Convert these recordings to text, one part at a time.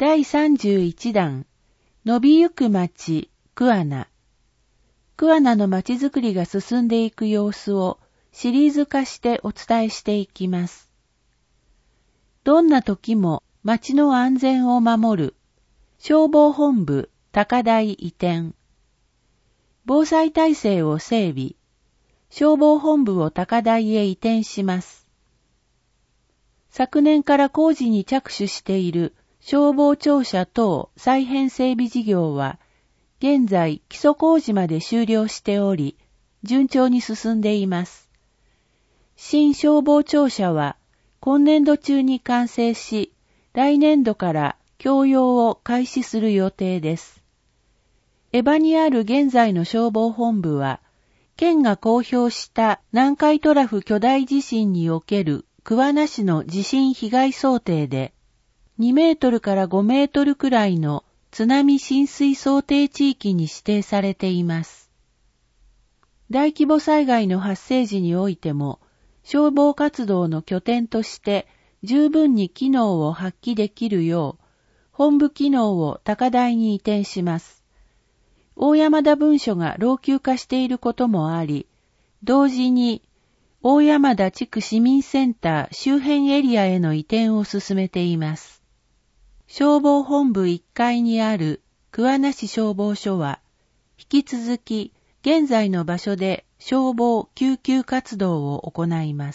第31弾、伸びゆく町、桑名。桑名の町づくりが進んでいく様子をシリーズ化してお伝えしていきます。どんな時も町の安全を守る、消防本部高台移転。防災体制を整備、消防本部を高台へ移転します。昨年から工事に着手している消防庁舎等再編整備事業は、現在基礎工事まで終了しており、順調に進んでいます。新消防庁舎は今年度中に完成し、来年度から供用を開始する予定です。江場にある現在の消防本部は、県が公表した南海トラフ巨大地震における桑名市の地震被害想定で、2メートルから5メートルくらいの津波浸水想定地域に指定されています。大規模災害の発生時においても、消防活動の拠点として十分に機能を発揮できるよう、本部機能を高台に移転します。大山田分署が老朽化していることもあり、同時に大山田地区市民センター周辺エリアへの移転を進めています。消防本部1階にある桑名市消防署は、引き続き現在の場所で消防救急活動を行います。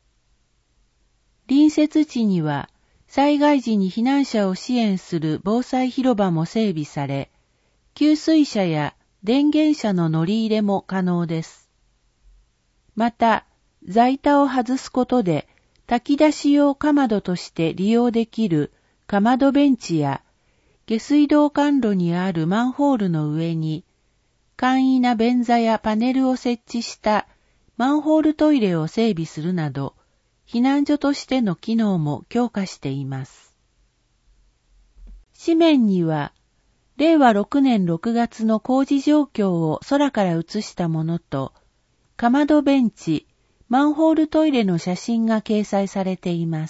隣接地には災害時に避難者を支援する防災広場も整備され、給水車や電源車の乗り入れも可能です。また、座板を外すことで炊き出し用かまどとして利用できるかまどベンチや、下水道管路にあるマンホールの上に、簡易な便座やパネルを設置したマンホールトイレを整備するなど、避難所としての機能も強化しています。紙面には、令和6年6月の工事状況を空から写したものと、かまどベンチ、マンホールトイレの写真が掲載されています。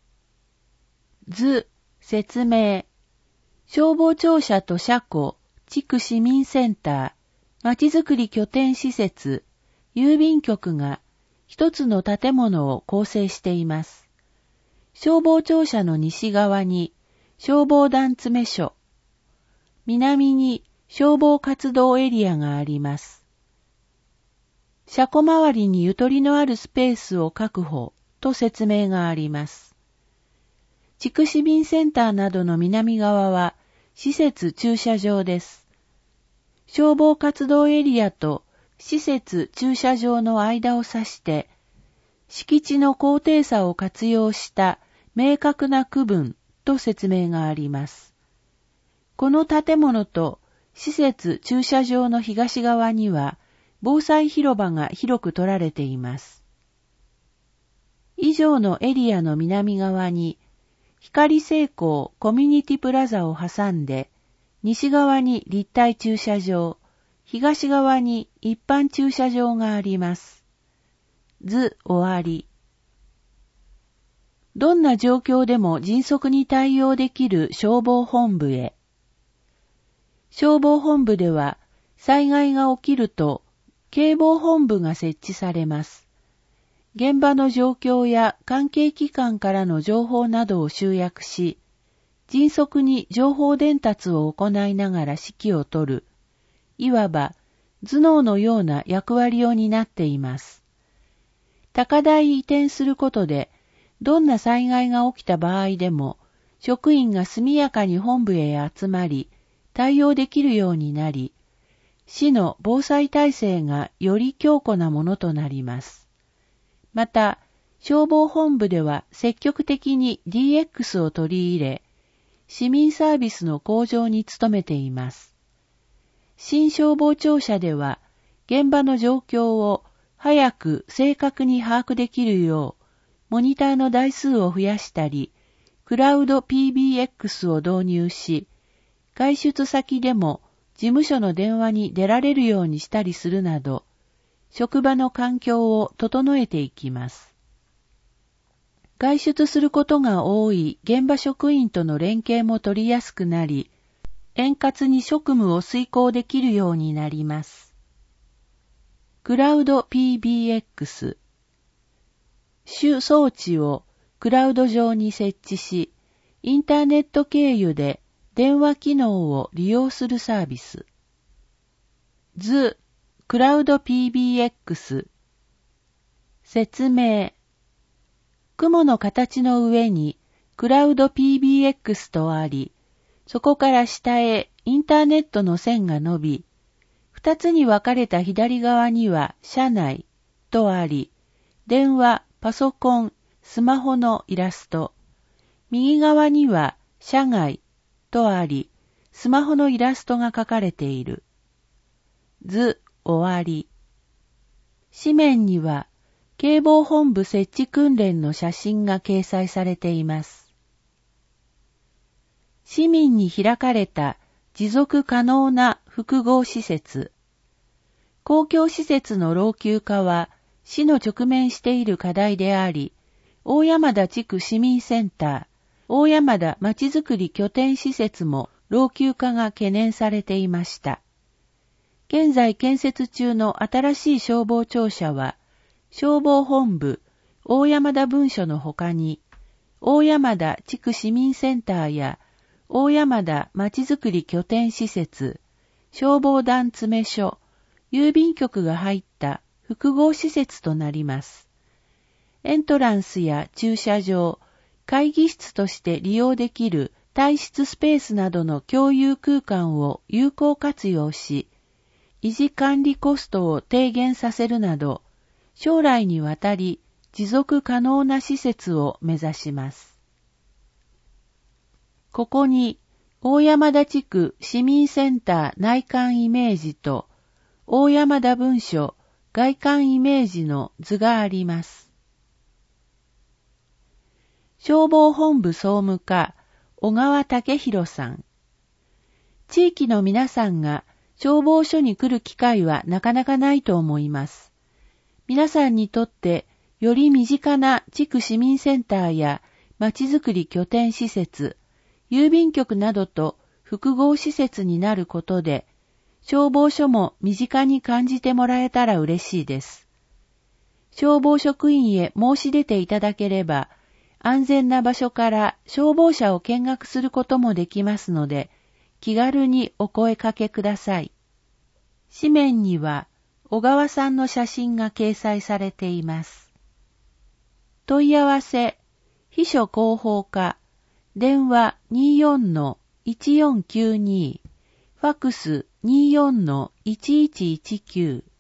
図、説明。消防庁舎と車庫、地区市民センター、まちづくり拠点施設、郵便局が一つの建物を構成しています。消防庁舎の西側に消防団詰所、南に消防活動エリアがあります。車庫周りにゆとりのあるスペースを確保と説明があります。地区市民センターなどの南側は施設駐車場です。消防活動エリアと施設駐車場の間を指して、敷地の高低差を活用した明確な区分と説明があります。この建物と施設駐車場の東側には防災広場が広く取られています。以上のエリアの南側に光成功コミュニティプラザを挟んで、西側に立体駐車場、東側に一般駐車場があります。図終わり。どんな状況でも迅速に対応できる消防本部へ。消防本部では、災害が起きると、警防本部が設置されます。現場の状況や関係機関からの情報などを集約し、迅速に情報伝達を行いながら指揮を執る、いわば頭脳のような役割を担っています。高台移転することで、どんな災害が起きた場合でも、職員が速やかに本部へ集まり、対応できるようになり、市の防災体制がより強固なものとなります。また、消防本部では積極的に DX を取り入れ、市民サービスの向上に努めています。新消防庁舎では、現場の状況を早く正確に把握できるよう、モニターの台数を増やしたり、クラウド PBX を導入し、外出先でも事務所の電話に出られるようにしたりするなど、職場の環境を整えていきます。 外出することが多い現場職員との連携も取りやすくなり、円滑に職務を遂行できるようになります。クラウド PBX。主装置をクラウド上に設置し、インターネット経由で電話機能を利用するサービス。図、クラウド PBX。説明。雲の形の上にクラウド PBX とあり、そこから下へインターネットの線が伸び、二つに分かれた左側には社内とあり、電話、パソコン、スマホのイラスト。右側には社外とあり、スマホのイラストが描かれている。図、終わり。紙面には、警防本部設置訓練の写真が掲載されています。市民に開かれた持続可能な複合施設。公共施設の老朽化は市の直面している課題であり、大山田地区市民センター、大山田まちづくり拠点施設も老朽化が懸念されていました。現在建設中の新しい消防庁舎は、消防本部、大山田分署の他に、大山田地区市民センターや、大山田まちづくり拠点施設、消防団詰所、郵便局が入った複合施設となります。エントランスや駐車場、会議室として利用できる退室スペースなどの共有空間を有効活用し、維持管理コストを低減させるなど、将来にわたり持続可能な施設を目指します。ここに、大山田地区市民センター内観イメージと、大山田分署外観イメージの図があります。消防本部総務課、小川武弘さん。地域の皆さんが消防署に来る機会はなかなかないと思います。皆さんにとってより身近な地区市民センターやまちづくり拠点施設、郵便局などと複合施設になることで、消防署も身近に感じてもらえたら嬉しいです。消防職員へ申し出ていただければ、安全な場所から消防車を見学することもできますので、気軽にお声かけください。紙面には、小川さんの写真が掲載されています。問い合わせ、秘書広報課、電話 24-1492、ファクス 24-1119